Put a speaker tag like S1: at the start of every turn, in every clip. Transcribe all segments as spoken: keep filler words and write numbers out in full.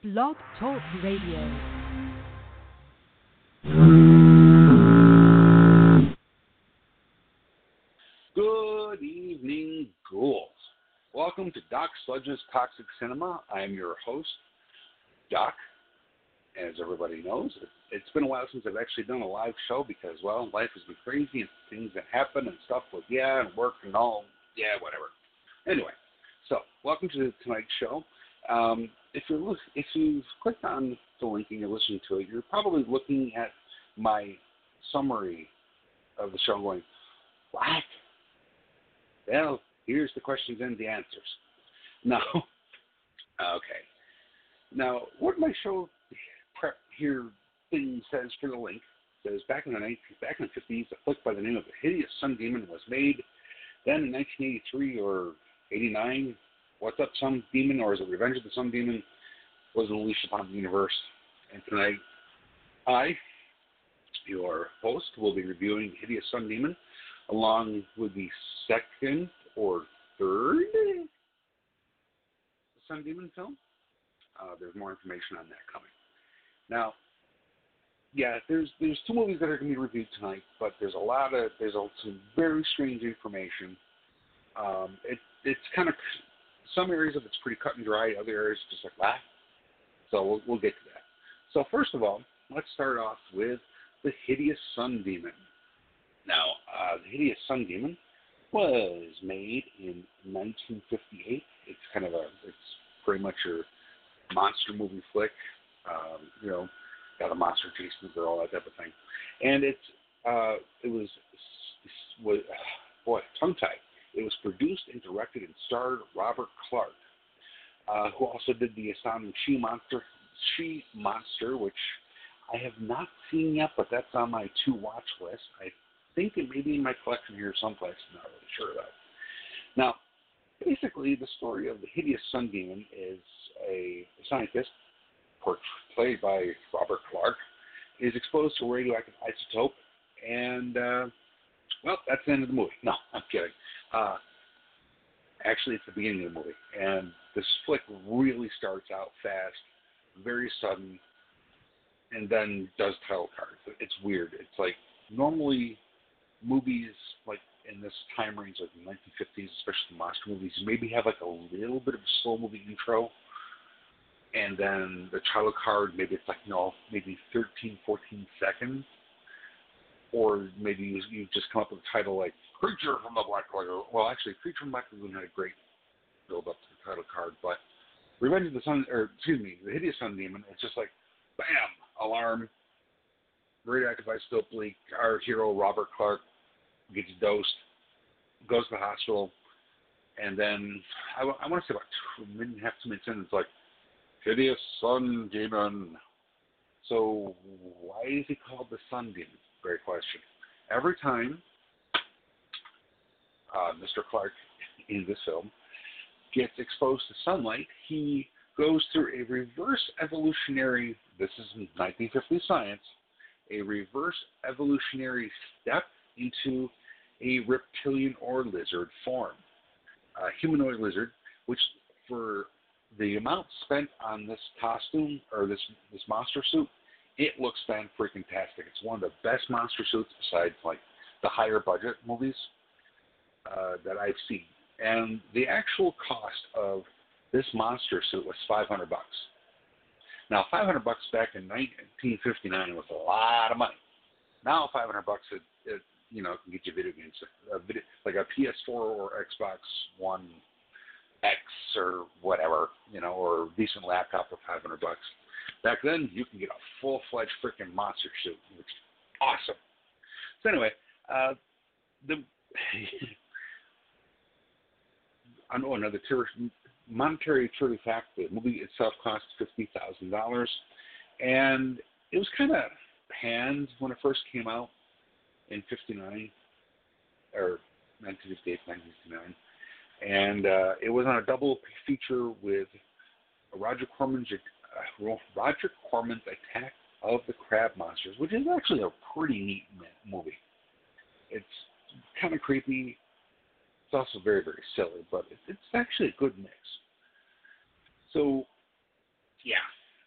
S1: Blog Talk Radio.
S2: Good evening, ghouls. Welcome to Doc Sludge's Toxic Cinema. I am your host, Doc. As everybody knows, it's been a while since I've actually done a live show because, well, life has been crazy and things that happen and stuff with, yeah, and work and all, yeah, whatever. Anyway, so welcome to tonight's show. Um, if you're if you've clicked on the link and you're listening to it, you're probably looking at my summary of the show going, what? Well, here's the questions and the answers. Now, okay. Now, what my show prep here thing says for the link says back in the nineteen, back in the fifties, a flick by the name of The Hideous Sun Demon was made. Then in nineteen eighty-three or eighty-nine, What's Up Sun Demon, or is it Revenge of the Sun Demon, was unleashed upon the universe. And tonight, I, your host, will be reviewing The Hideous Sun Demon, along with the second or third Sun Demon film. Uh, there's more information on that coming. Now, yeah, there's there's two movies that are going to be reviewed tonight, but there's a lot of there's a, some very strange information. Um, it it's kind of some areas of it's pretty cut and dry, other areas just like that. So we'll we'll get to that. So first of all, let's start off with The Hideous Sun Demon. Now, uh, The Hideous Sun Demon was made in nineteen fifty-eight. It's kind of a it's pretty much your monster movie flick. Um, you know, got a monster chasing the girl, that type of thing. And it's uh, it was was boy tongue tied. It was produced and directed and starred Robert Clark, uh, who also did the astounding She Monster, She Monster, which I have not seen yet, but that's on my to watch list. I think it may be in my collection here someplace. I'm not really sure about it. Now, basically, the story of The Hideous Sun Demon is a scientist, played by Robert Clark, is exposed to a radioactive isotope, and, uh, well, that's the end of the movie. No, I'm kidding. Uh, actually, it's the beginning of the movie, and this flick really starts out fast, very sudden, and then does title cards. It's weird. It's like, normally, movies, like, in this time range, like the nineteen fifties, especially the monster movies, maybe have, like, a little bit of a slow movie intro, and then the title card, maybe it's like, you know, maybe thirteen, fourteen seconds. Or maybe you, you just come up with a title like Creature from the Black Lagoon. Well, actually, Creature from the Black Lagoon had a great build up to the title card. But Revenge of the Sun, or excuse me, The Hideous Sun Demon, it's just like, bam, alarm, radioactive isotope leak. Our hero, Robert Clark, gets dosed, goes to the hospital, and then I, I want to say about two minutes and a half, two minutes in, it's like, Hideous Sun Demon. So why is he called the Sun Demon? Great question. Every time uh, Mister Clark in this film gets exposed to sunlight, he goes through a reverse evolutionary, this is nineteen fifties science, a reverse evolutionary step into a reptilian or lizard form. A humanoid lizard, which for the amount spent on this costume, or this, this monster suit, it looks fan-freaking-tastic. It's one of the best monster suits besides, like, the higher budget movies uh, that I've seen. And the actual cost of this monster suit was five hundred bucks. Now, five hundred bucks back in nineteen fifty-nine was a lot of money. Now, five hundred bucks, it, it you know, can get you video games, a video, like a P S four or Xbox One X or whatever, you know, or a decent laptop for five hundred bucks. Back then, you can get a full-fledged freaking monster suit, which is awesome. So anyway, uh, the I know another ter- monetary true fact: the movie itself cost fifty thousand dollars, and it was kind of panned when it first came out in fifty-nine or nineteen fifty-eight, nineteen fifty-nine, and uh, it was on a double feature with Roger Corman's. Uh, Roger Corman's Attack of the Crab Monsters, which is actually a pretty neat movie. It's kind of creepy. It's also very, very silly, but it's actually a good mix. So, yeah.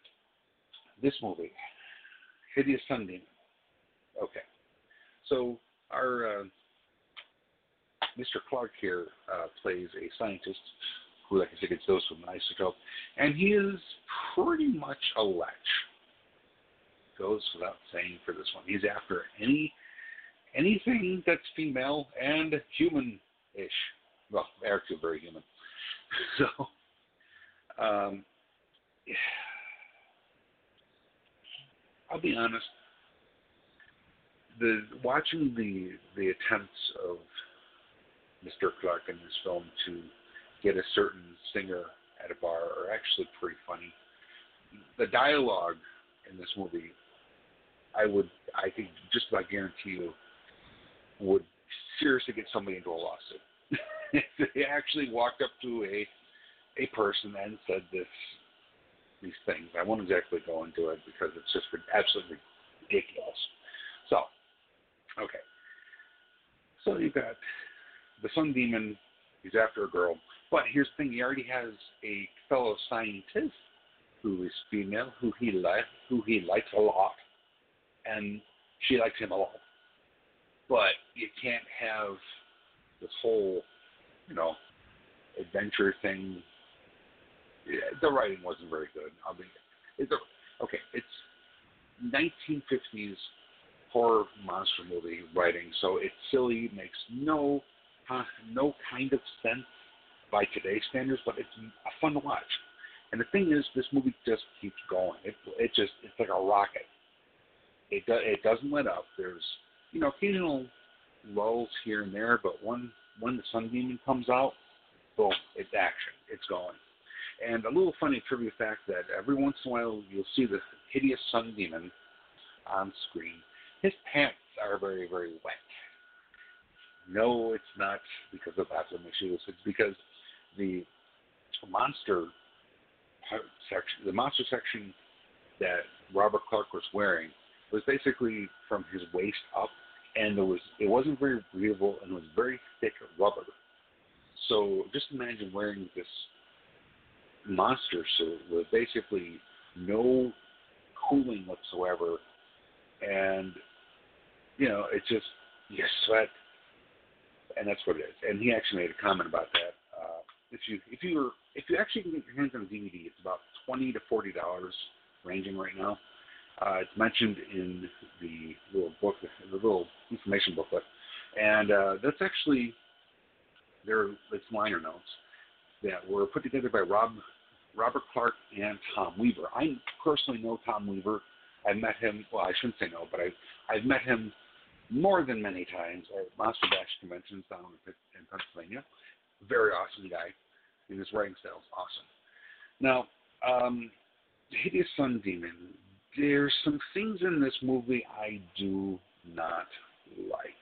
S2: this movie, Hideous Sun Demon. Okay. So our uh, Mister Clark here uh, plays a scientist who, like I said, gets dosed with an isotope, and he is pretty much a lech. Goes without saying for this one. He's after any anything that's female and human-ish. Well, Eric's very human. So, um, I'll be honest. The watching the the attempts of Mister Clark in this film to get a certain singer at a bar are actually pretty funny. The dialogue in this movie, I would, I think, just about guarantee you, would seriously get somebody into a lawsuit. If they actually walked up to a a person and said this these things. I won't exactly go into it because it's just absolutely ridiculous. So, okay. So you've got the Sun Demon. He's after a girl. But here's the thing. He already has a fellow scientist who is female, who he, li- who he likes a lot. And she likes him a lot. But you can't have this whole, you know, adventure thing. Yeah, the writing wasn't very good. I mean, it's a, okay, it's nineteen fifties horror monster movie writing, so it's silly, makes no uh, no kind of sense by today's standards, but it's fun to watch. And the thing is, this movie just keeps going. It it just it's like a rocket. It do, it doesn't let up. There's you know occasional lulls here and there, but when when the Sun Demon comes out, boom, it's action. It's going. And a little funny trivia fact that every once in a while you'll see the hideous Sun Demon on screen. His pants are very, very wet. No, it's not because of acid issues. It's because the monster section, the monster section that Robert Clark was wearing was basically from his waist up, and there was it wasn't very breathable and it was very thick rubber. So just imagine wearing this monster suit with basically no cooling whatsoever, and you know it's just you sweat, and that's what it is. And he actually made a comment about that. Uh, if you if you were if you actually can get your hands on a D V D, it's about twenty to forty dollars, ranging right now. Uh, it's mentioned in the little book, the little information booklet, and uh, that's actually there. It's liner notes that were put together by Rob. Robert Clark and Tom Weaver. I personally know Tom Weaver. I've met him, well, I shouldn't say no, but I've, I've met him more than many times at Monster Bash conventions down in, in Pennsylvania. Very awesome guy. And his writing style is awesome. Now, um, Hideous Sun Demon, there's some things in this movie I do not like.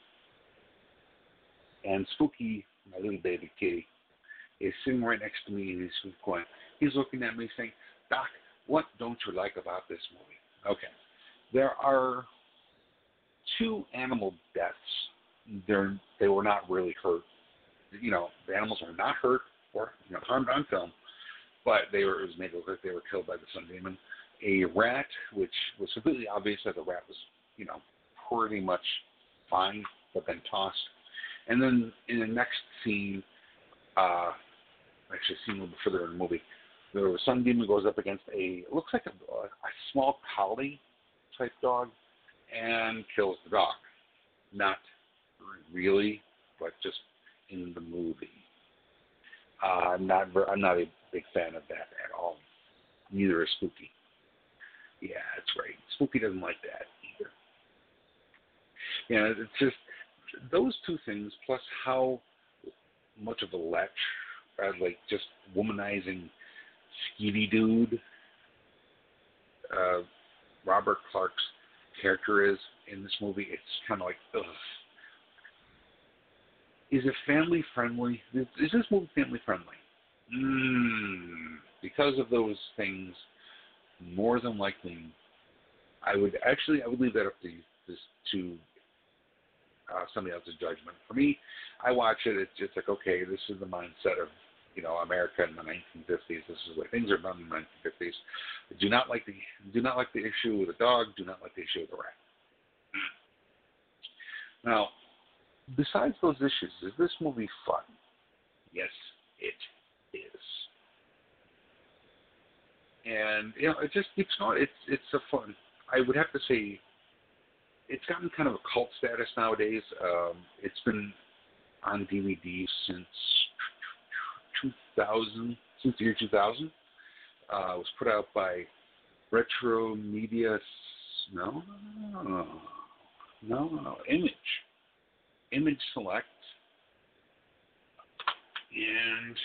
S2: And Spooky, my little baby kitty, is sitting right next to me, and he's going, he's looking at me saying, Doc, what don't you like about this movie? Okay. There are two animal deaths. They're, they were not really hurt. You know, the animals are not hurt or you know, harmed on film, but they were, it was made to look like they were killed by the Sun Demon. A rat, which was completely obvious that the rat was, you know, pretty much fine, but then tossed. And then in the next scene, uh, actually seen a little bit further in the movie, the Sun Demon goes up against a, it looks like a, a small collie type dog and kills the dog. Not really, but just in the movie. Uh, I'm not I'm not a big fan of that at all. Neither is Spooky. Yeah, that's right. Spooky doesn't like that either. Yeah, it's just those two things, plus how much of a lech, uh, like just womanizing skeevy dude uh, Robert Clark's character is in this movie. It's kind of like, ugh. Is it family friendly? Is, is this movie family friendly? Mm, because of those things, more than likely, I would actually I would leave that up to this to uh, somebody else's judgment. For me, I watch it. It's just like, okay, this is the mindset of you know America in the nineteen fifties. This is the way things are done in the nineteen fifties. series. Do not like the do not like the issue with the dog. Do not like the issue with the rat. Now, besides those issues, is this movie fun? Yes, it is. And you know, it just keeps going. It's it's a fun. I would have to say, it's gotten kind of a cult status nowadays. Um, it's been on D V D since two thousand, since the year two thousand. Uh, it was put out by Retro Media. No, no, no, no, no, Image, Image Select, and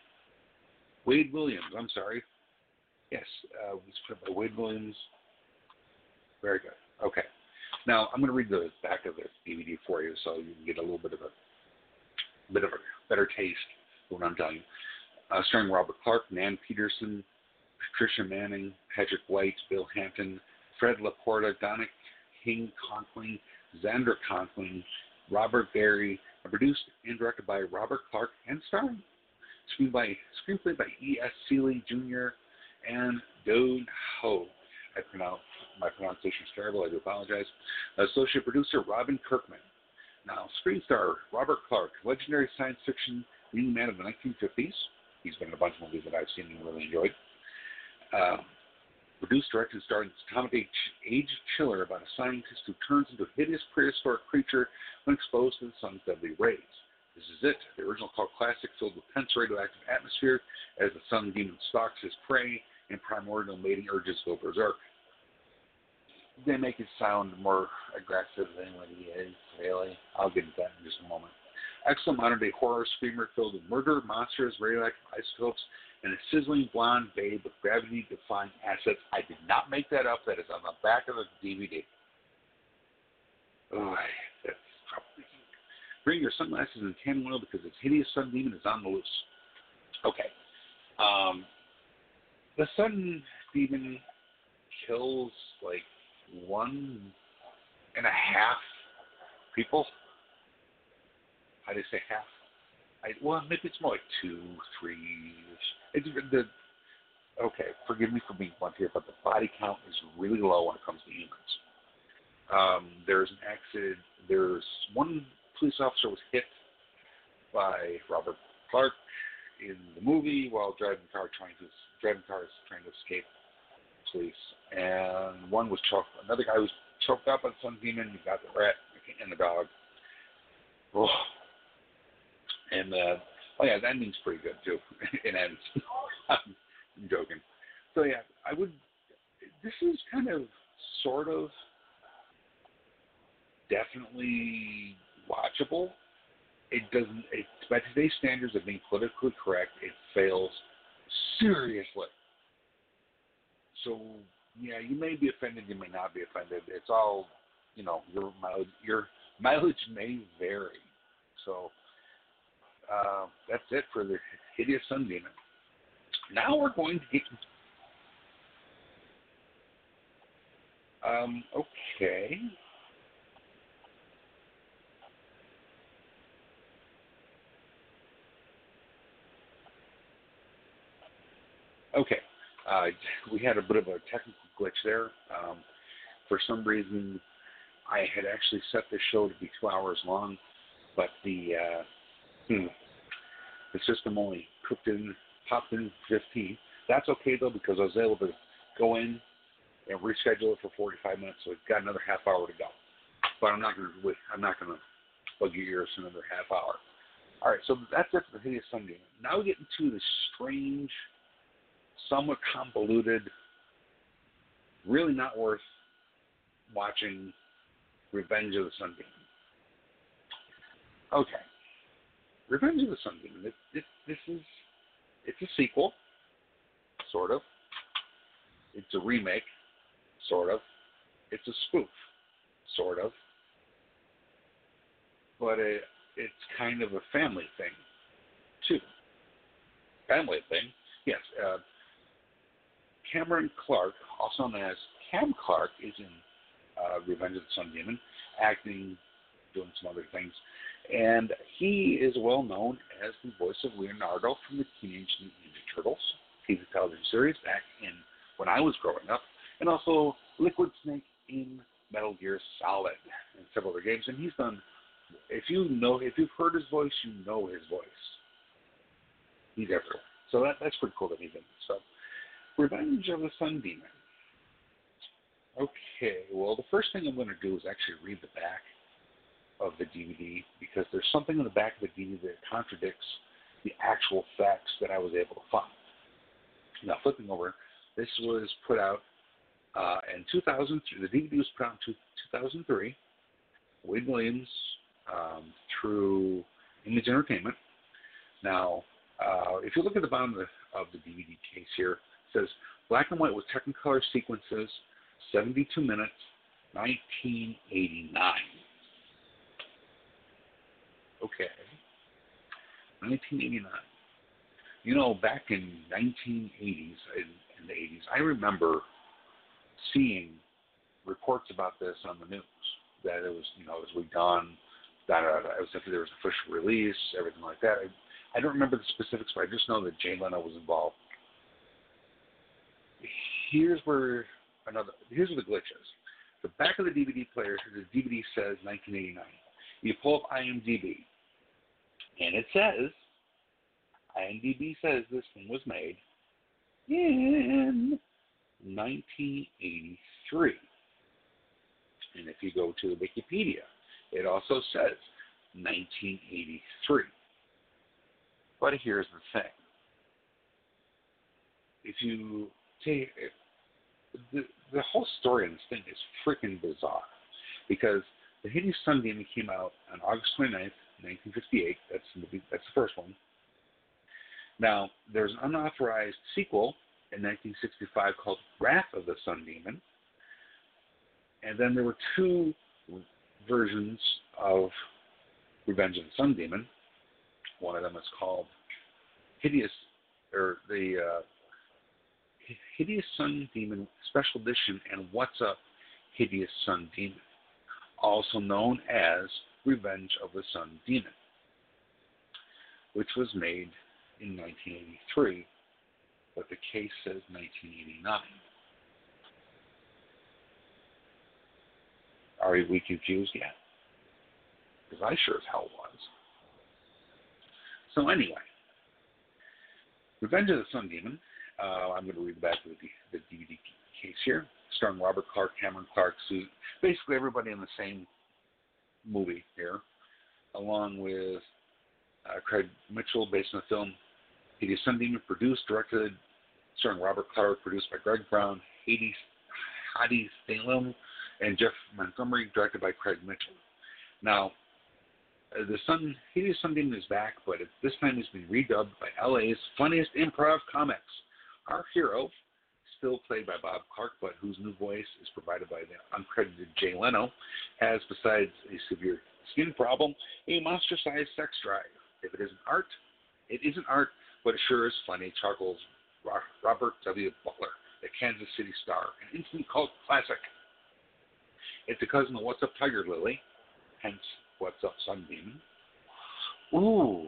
S2: Wade Williams. I'm sorry. Yes, uh, it was put out by Wade Williams. Very good. Okay. Now I'm going to read the back of this D V D for you, so you can get a little bit of a bit of a better taste of what I'm telling you. Uh, starring Robert Clark, Nan Peterson, Patricia Manning, Patrick White, Bill Hampton, Fred Laporta, Donna King Conkling, Xander Conkling, Robert Barry, and produced and directed by Robert Clark, and starring. Screenplay by, screenplay by E S. Seeley Junior and Dode Ho. I pronounce my pronunciation is terrible. I do apologize. Associate producer Robin Kirkman. Now, screen star Robert Clark, legendary science fiction leading man of the nineteen fifties. He's been in a bunch of movies that I've seen and really enjoyed. Uh, produced, directed, and starred Atomic Age Chiller about a scientist who turns into a hideous prehistoric creature when exposed to the sun's deadly rays. This is it, the original cult classic filled with tense radioactive atmosphere as the sun demon stalks his prey and primordial mating urges go berserk. They make it sound more aggressive than what he is, really. I'll get into that in just a moment. Excellent modern-day horror screamer filled with murder, monsters, radioactive isotopes, and a sizzling blonde babe with gravity-defying assets. I did not make that up. That is on the back of the D V D. Oh, that's troubling. Bring your sunglasses and tan oil because this hideous sun demon is on the loose. Okay. Um, the sun demon kills, like, one and a half people. How do you say half? I, well, maybe it's more like two, three. It's the okay. Forgive me for being blunt here, but the body count is really low when it comes to humans. Um, there's an accident. There's one police officer was hit by Robert Clark in the movie while driving the car, trying to driving cars trying to escape police, and one was choked. Another guy was choked up by the sun demon. You got the rat and the dog. Oh. And, uh, oh yeah, the ending's pretty good, too. It ends. I'm joking. So, yeah, I would, this is kind of, sort of, definitely watchable. It doesn't, it, by today's standards of being politically correct, it fails seriously. So, yeah, you may be offended, you may not be offended. It's all, you know, your mileage, your mileage may vary. So, Uh, that's it for the hideous sun demon. Now we're going to get. Um, okay. Okay. Uh, we had a bit of a technical glitch there. Um, for some reason, I had actually set the show to be two hours long, but the uh, Hmm. the system only cooked in, popped in fifteen. That's okay though because I was able to go in and reschedule it for forty-five minutes, so we've got another half hour to go. But I'm not going to I'm not going to bug your ears for another half hour. All right, so that's it for the hideous sun demon. Now we get into the strange, somewhat convoluted, really not worth watching Revenge of the Sun Demon. Okay. Revenge of the Sun Demon. It, it, this is, it's a sequel, sort of. It's a remake, sort of. It's a spoof, sort of. But it, it's kind of a family thing, too. Family thing, yes. Uh, Cameron Clark, also known as Cam Clark, is in uh, Revenge of the Sun Demon, acting, doing some other things. And he is well known as the voice of Leonardo from the Teenage Mutant Ninja Turtles T V television series back in when I was growing up, and also Liquid Snake in Metal Gear Solid and several other games. And he's done. If you know, if you've heard his voice, you know his voice. He's everywhere. So that that's pretty cool that he's in it. So, Revenge of the Sun Demon. Okay, well, the first thing I'm going to do is actually read the back of the D V D, because there's something in the back of the D V D that contradicts the actual facts that I was able to find. Now, flipping over, this was put out uh, in two thousand three. The D V D was put out in two thousand three. Wade Williams um, through Image Entertainment. Now, uh, if you look at the bottom of the, of the D V D case here, it says black and white with Technicolor sequences, seventy-two minutes, nineteen eighty-nine. Okay. nineteen eighty-nine. You know, back in nineteen eighties, in, in the eighties, I remember seeing reports about this on the news, that it was, you know, it was redone, that uh, it was, there was an official release, everything like that. I, I don't remember the specifics, but I just know that Jay Leno was involved. Here's where another, here's where the glitch is. The back of the D V D player, the D V D says nineteen eighty-nine. You pull up IMDb, and it says, IMDb says this thing was made in nineteen eighty-three. And if you go to Wikipedia, it also says nineteen eighty-three. But here's the thing. If you take it, the, the whole story in this thing is freaking bizarre, because The Hideous Sun Demon came out on August twenty-ninth, nineteen fifty-eight. That's the movie, that's the first one. Now, there's an unauthorized sequel in nineteen sixty-five called Wrath of the Sun Demon. And then there were two versions of Revenge of the Sun Demon. One of them is called Hideous, or the uh, Hideous Sun Demon Special Edition and What's Up Hideous Sun Demon, also known as Revenge of the Sun Demon, which was made in nineteen eighty-three, but the case says nineteen eighty-nine. Are we confused yet? Because I sure as hell was. So anyway, Revenge of the Sun Demon, uh, I'm going to read back to the, the D V D case here, starring Robert Clark, Cameron Clark, Susan, basically everybody in the same movie here, along with uh, Craig Mitchell, based on the film Hideous Sun Demon, produced, directed, starring Robert Clark, produced by Greg Brown, Hades, Hadi Salem, and Jeff Montgomery, directed by Craig Mitchell. Now, uh, the Sun, Hideous Sun Demon is back, but it, this time it's been redubbed by L A's funniest improv comics. Our hero, still played by Bob Clark, but whose new voice is provided by the uncredited Jay Leno, has, besides a severe skin problem, a monster-sized sex drive. If it isn't art, it isn't art, but it sure is funny, chuckles Robert W. Butler, the Kansas City Star, an instant cult classic. It's a cousin of What's Up Tiger Lily, hence What's Up Sun Demon. Ooh.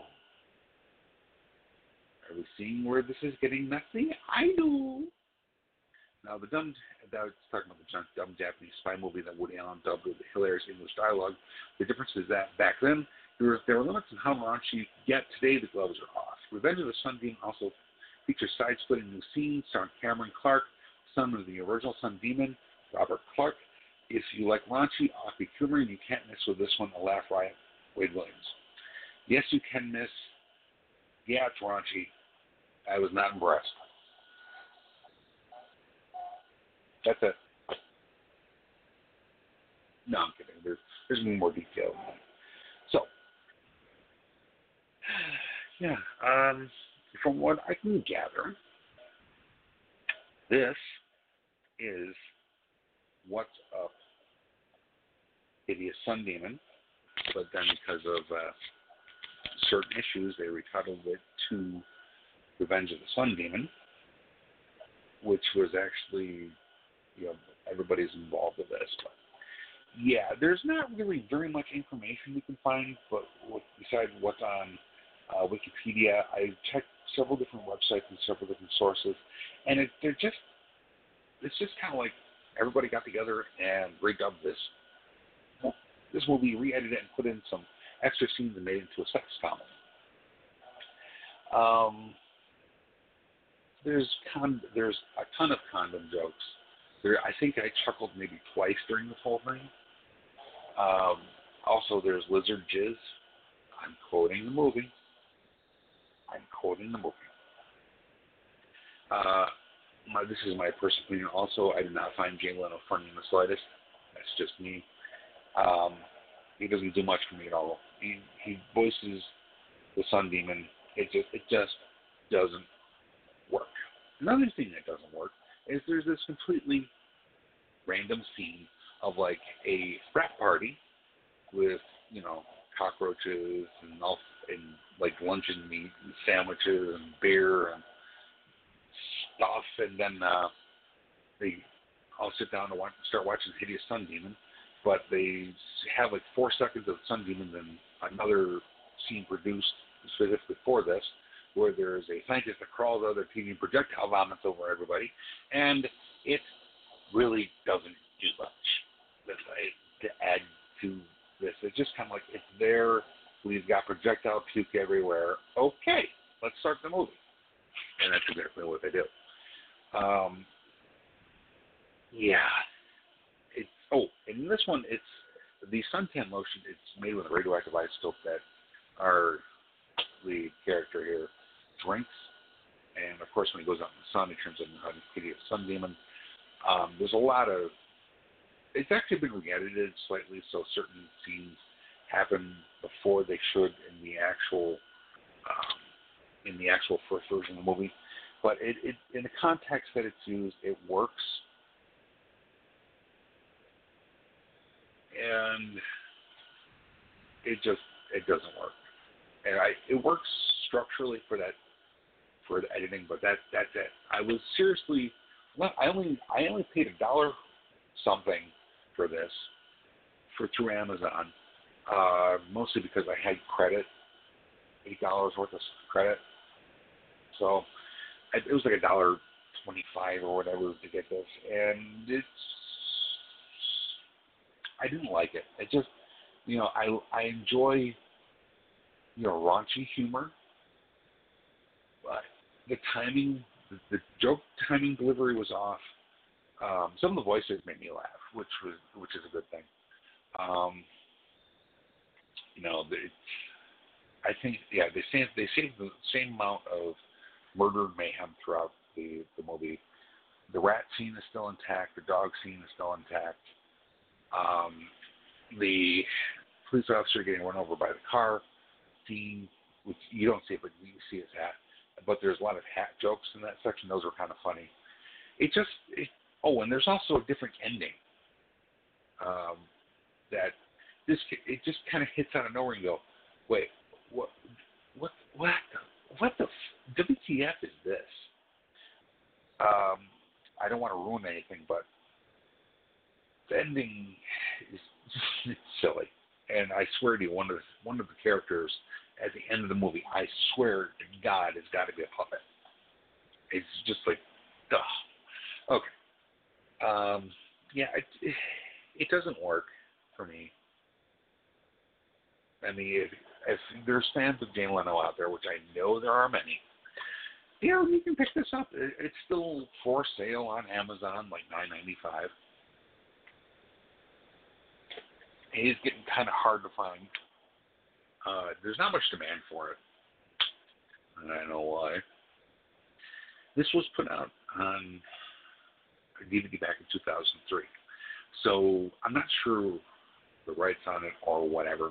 S2: Are we seeing where this is getting messy? I do. Now, the dumb, that was talking about the dumb Japanese spy movie that Woody Allen dubbed with the hilarious English dialogue. The difference is that back then, there were, there were limits on how raunchy you could get. Today, the gloves are off. Revenge of the Sun Demon also features side-splitting new scenes starring Cameron Clark, son of the original Sun Demon, Robert Clark. If you like raunchy, offbeat humor, you can't miss with this one, a laugh riot, Wade Williams. Yes, you can miss. Yeah, it's raunchy. I was not impressed. That's it. No, I'm kidding. There's, there's more detail. So, yeah, um, from what I can gather, this is What's Up Hideous Sun Demon, but then because of uh, certain issues, they retitled it to Revenge of the Sun Demon, which was actually, you know, everybody's involved with this. But yeah, there's not really very much information you can find, but besides what's on uh, Wikipedia. I checked several different websites and several different sources, and it, they're just it's just kind of like everybody got together and redubbed this this movie, re-edited it, and put in some extra scenes and made it into a sex comedy. Um, there's con- there's a ton of condom jokes. There, I think I chuckled maybe twice during this whole thing. Um, also, there's lizard jizz. I'm quoting the movie. I'm quoting the movie. Uh, my, this is my personal opinion. Also, I did not find Jay Leno funny in the slightest. That's just me. Um, he doesn't do much for me at all. He he voices the Sun Demon. It just it just doesn't work. Another thing that doesn't work is there's this completely random scene of like a frat party with, you know, cockroaches and all and like luncheon meat and sandwiches and beer and stuff, and then uh, they all sit down to watch, start watching Hideous Sun Demon, but they have like four seconds of Sun Demon, then another scene produced specifically for this, where there's a scientist that crawls out of their T V and projectile vomits over everybody, and it really doesn't do much to add to this. It's just kind of like, it's there, we've got projectile puke everywhere, okay, let's start the movie. And that's exactly what they do. Um, yeah. It's, oh, in this one, it's the suntan lotion, it's made with a radioactive isotope that our lead character here drinks. And, of course, when he goes out in the sun, he turns into a hideous sun demon. Um, there's a lot of... It's actually been re-edited slightly, so certain scenes happen before they should in the actual um, in the actual first version of the movie. But it, it in the context that it's used, it works. And it just it doesn't work. And I it works structurally for that for the editing, but that that's it. I was seriously I only I only paid a dollar something for this for through Amazon, uh, mostly because I had credit, eight dollars worth of credit. So I, it was like a dollar twenty-five or whatever to get this, and it's I didn't like it. It just, you know, I I enjoy, you know, raunchy humor, but the timing, the, the joke timing delivery was off. Um, some of the voices made me laugh, which was which is a good thing. Um, you know, the, I think yeah, they saved they saved the same amount of murder and mayhem throughout the the movie. The rat scene is still intact. The dog scene is still intact. Um, the police officer getting run over by the car scene, which you don't see it, but you see his hat. But there's a lot of hat jokes in that section. Those were kind of funny. It just it, oh, and there's also a different ending. Um, that this it just kind of hits out of nowhere and you go, wait, what, what, what, what the W T F is this? Um, I don't want to ruin anything, but the ending is it's silly. And I swear to you, one of the, one of the characters at the end of the movie, I swear to God, has got to be a puppet. It's just like, duh. Okay. Um, yeah, it, it, it doesn't work for me. I mean, if, if there's fans of Jay Leno out there, which I know there are many, you know, you can pick this up. It, it's still for sale on Amazon, like nine ninety-five. It is getting kind of hard to find. Uh, there's not much demand for it. And I know why. This was put out on a D V D back in two thousand three. So I'm not sure the rights on it or whatever.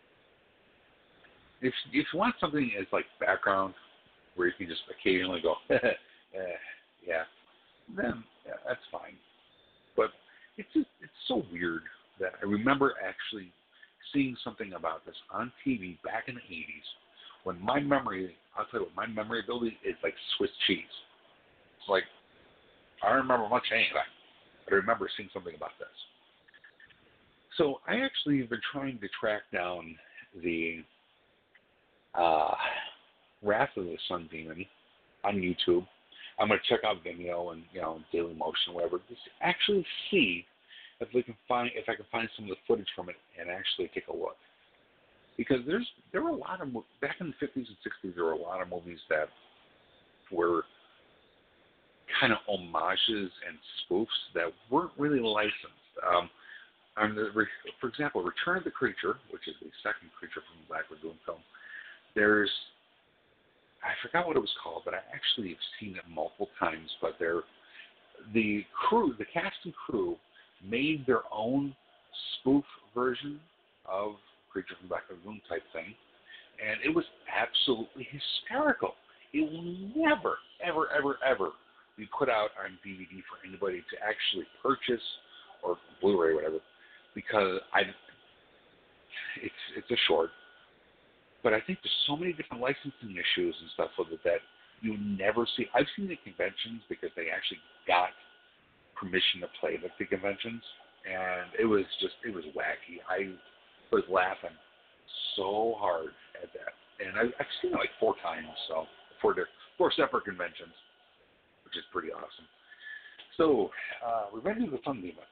S2: If if you want something as like background where you can just occasionally go, eh, yeah, then yeah, that's fine. But it's just it's so weird that I remember actually seeing something about this on T V back in the eighties when my memory, I'll tell you what, my memory ability is like Swiss cheese. It's like, I don't remember much anything, but I remember seeing something about this. So I actually have been trying to track down the uh, Wrath of the Sun Demon on YouTube. I'm going to check out Vimeo and, you know, Daily Motion, whatever, just actually see if we can find if I can find some of the footage from it and actually take a look. Because there's there were a lot of back in the fifties and sixties, there were a lot of movies that were kind of homages and spoofs that weren't really licensed. Um, and the, for example, Return of the Creature, which is the second Creature from the Black Lagoon film, there's I forgot what it was called, but I actually have seen it multiple times. But they're, the crew, the cast and crew, made their own spoof version of Creature from Black Lagoon type thing, and it was absolutely hysterical. It will never, ever, ever, ever be put out on D V D for anybody to actually purchase or Blu-ray, whatever, because I, it's it's a short. But I think there's so many different licensing issues and stuff with it that you never see. I've seen the conventions because they actually got permission to play at the conventions, and it was just, it was wacky. I was laughing so hard at that. And I, I've seen it like four times, so four, four separate conventions, which is pretty awesome. So, uh, Revenge of the Sun Demon.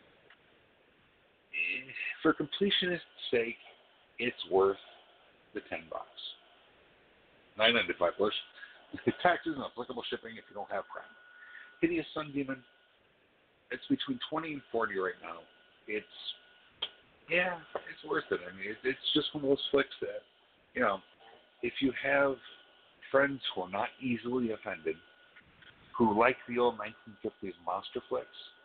S2: For completionist's sake, it's worth the ten bucks. Nine ninety-five plus taxes and applicable shipping if you don't have Prime. Hideous Sun Demon. It's between twenty and forty right now. It's yeah, it's worth it. I mean, it, it's just one of those flicks that, you know, if you have friends who are not easily offended, who like the old nineteen fifties monster flicks,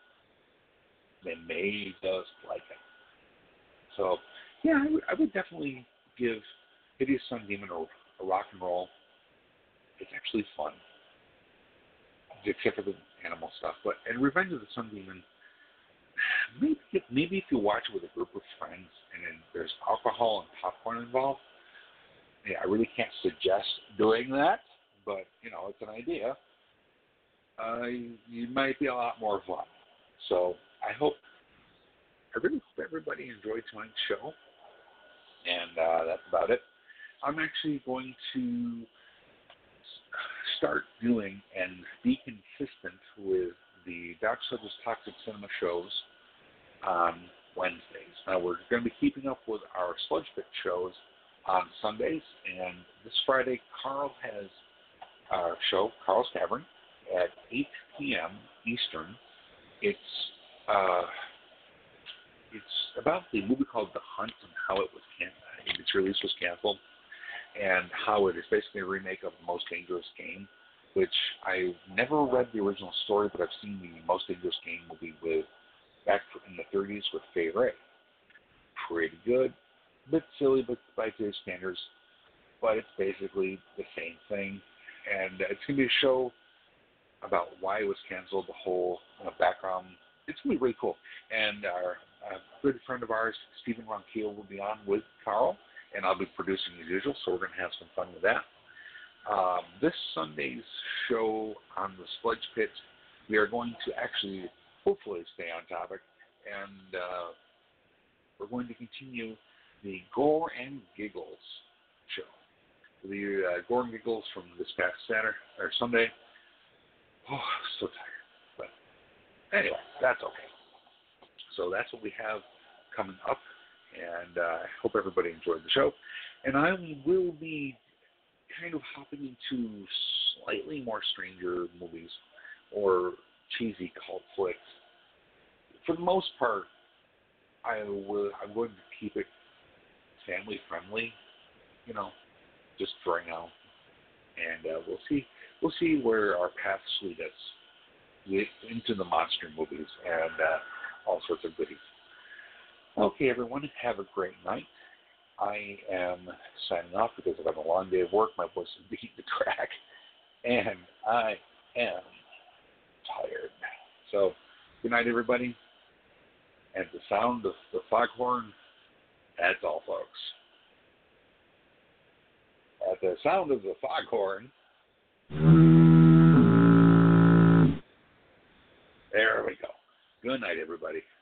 S2: they may just like it. So yeah, I would, I would definitely give Hideous Sun Demon a, a rock and roll. It's actually fun, except for the animal stuff. But and Revenge of the Sun Demon, maybe maybe if you watch it with a group of friends and then there's alcohol and popcorn involved, yeah, I really can't suggest doing that. But you know, it's an idea. Uh, you might be a lot more fun. So I hope, I really hope everybody enjoyed tonight's show. And uh, that's about it. I'm actually going to start doing and be consistent with the Dark Subjects Toxic Cinema shows on Wednesdays. Now, we're going to be keeping up with our Sludge Pit shows on Sundays. And this Friday, Carl has a show, Carl's Tavern, at eight p.m. Eastern. It's uh, it's about the movie called The Hunt and how it was can- its release was canceled, and how it is basically a remake of The Most Dangerous Game, which I've never read the original story, but I've seen the Most Dangerous Game movie with back in the thirties with Fay Wray. Pretty good, a bit silly, but by today's standards, but it's basically the same thing, and it's going to be a show about why it was canceled, the whole uh, background. It's going to be really cool. And our uh, good friend of ours, Stephen Ronquillo, will be on with Carl, and I'll be producing as usual, so we're going to have some fun with that. Um, this Sunday's show on the Sludge Pit, we are going to actually, hopefully, stay on topic, and uh, we're going to continue the Gore and Giggles show. The uh, Gore and Giggles from this past Saturday, or Sunday. Oh, I'm so tired. But anyway, that's okay. So that's what we have coming up, and uh, I hope everybody enjoyed the show. And I will be kind of hopping into slightly more stranger movies or cheesy cult flicks. For the most part, I will, I'm going to keep it family friendly, you know, just for right now. And uh, we'll see. We'll see where our paths lead us into the monster movies and uh, all sorts of goodies. Okay, everyone, have a great night. I am signing off because I've had a long day of work. My voice is beating the track, and I am tired. So, good night, everybody. And the sound of the foghorn, that's all, folks. At the sound of the foghorn, there we go. Good night, everybody.